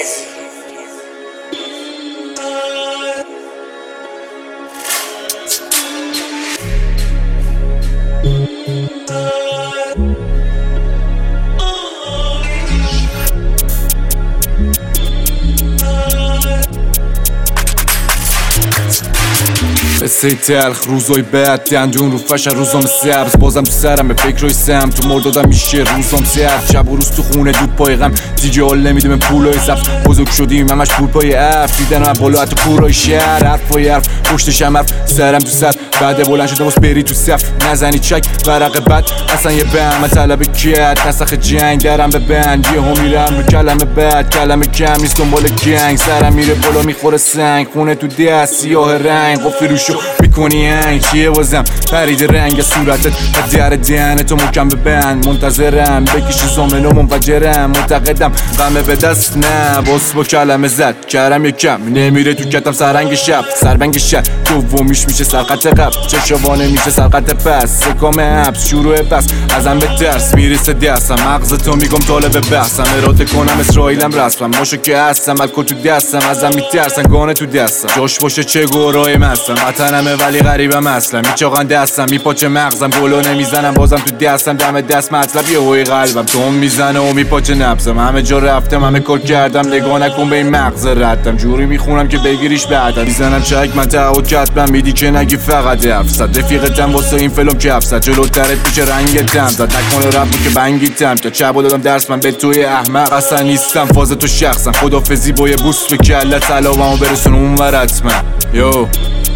قصه تلخ روزای بعد دندون رو فشن روزام سبز بازم تو سرم به فکرای سم تو مردادم میشه روزام سبز شب و روز تو خونه دود پای غم دیگه حال نمیده من پولای سبز بزرگ شدیم همش پول پای اف دیدن من بالا حتی کورای شهر حرف پای حرف پشتشم حرف سرم تو سر بعد بلند شدم باز بری تو صف نزنی چک ورق بد اصلا یه بهم طلب کیت نسخ جنگ درم به بند یه هم میرم رو کلمه بد کلمه کم نیست دنبال گنگ سرم میره بالا میخوره سنگ خونه تو دست سیاه رنگ قفل روشو میکنی هنگ چیه بازم پرید رنگ صورتت و در دهنتو محکم ببند منتظرم بکشی زامن و منفجرم معتقدم غمه به دست نه باس با کلمه زد کرم یکم نمیره تو کتم سرنگ شب سربنگ شب دومیش میشه سرقت قبل چشوانه میشه سرقت پس سکام حبس شروع بس ازم به درس میرسه دستم مغز تو میگم طالب بحثم اراده کنم اسرائیلم رسمم ماشو که هستم الکل تو دستم ازم میترسن گانه تو دستم جاش باشه چه گورای مستم وطنمه ولی غریبم اصلا میچاقن دستم میپاچه مغزم گلو نمیزنم بازم تو دستم دم دست مطلب یه هوی قلبم تو میزنه و میپاچه نبزم همه جا رفتم همه کار کردم نگاه نکن به این مغز ردم جوری میخونم که بگیریش بعدم میزنم چک من تعهد کتبم میدی که نگی فقط افسد رفیقتم واسه این فیلم که افسد جلوترت میشه رنگتم زد نکنه رفت که بنگیتم که چبا دادم درس من به توی احمق اصلا نیستم فاز تو شخصم خدافزی با یه بوس به کلت علاوه‌مو برسون اون ور حتما یو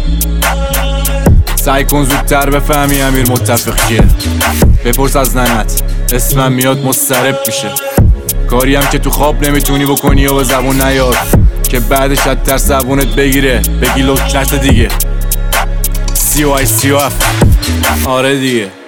سعی کن زودتر بفهمی امیر متفق کیه بپرس از ننت اسمم میاد مضطرب میشه کاری هم که تو خواب نمیتونی بکنی و به زبون نیار که بعدش از ترس زبونت بگیره بگی لکنت دیگه CY آره دیگه